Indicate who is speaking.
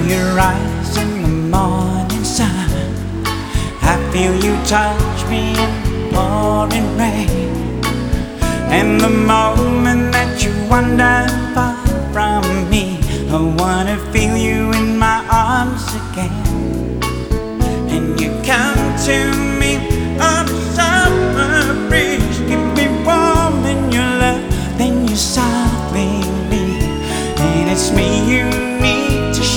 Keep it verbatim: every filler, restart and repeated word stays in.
Speaker 1: your eyes in the morning sun. I feel you touch me in pouring rain. And the moment that you wander far from me, I wanna feel you